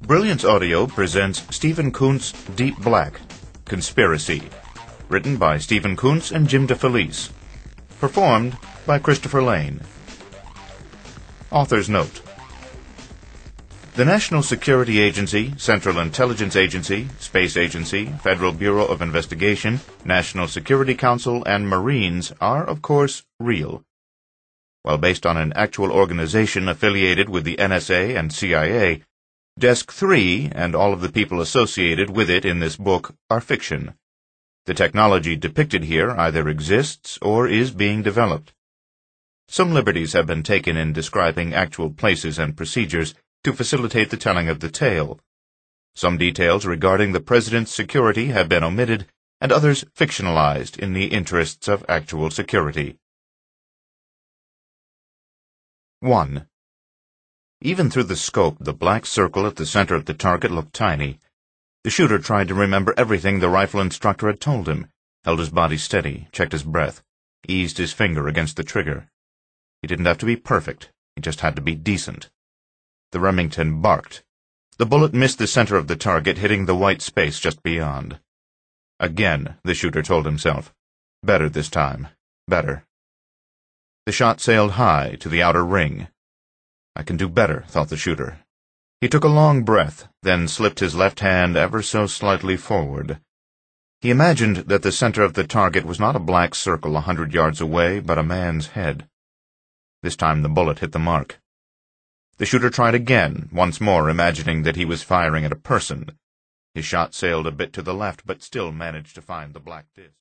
Brilliance Audio presents Stephen Kuntz' Deep Black, Conspiracy, written by Stephen Kuntz and Jim DeFelice, performed by Christopher Lane. Author's Note: the National Security Agency, Central Intelligence Agency, Space Agency, Federal Bureau of Investigation, National Security Council, and Marines are, of course, real. While based on an actual organization affiliated with the NSA and CIA, Desk 3 and all of the people associated with it in this book are fiction. The technology depicted here either exists or is being developed. Some liberties have been taken in describing actual places and procedures to facilitate the telling of the tale. Some details regarding the President's security have been omitted, and others fictionalized in the interests of actual security. 1. Even through the scope, the black circle at the center of the target looked tiny. The shooter tried to remember everything the rifle instructor had told him, held his body steady, checked his breath, eased his finger against the trigger. He didn't have to be perfect, he just had to be decent. The Remington barked. The bullet missed the center of the target, hitting the white space just beyond. Again, the shooter told himself. Better this time. Better. The shot sailed high to the outer ring. I can do better, thought the shooter. He took a long breath, then slipped his left hand ever so slightly forward. He imagined that the center of the target was not a black circle 100 yards away, but a man's head. This time the bullet hit the mark. The shooter tried again, once more imagining that he was firing at a person. His shot sailed a bit to the left, but still managed to find the black disc.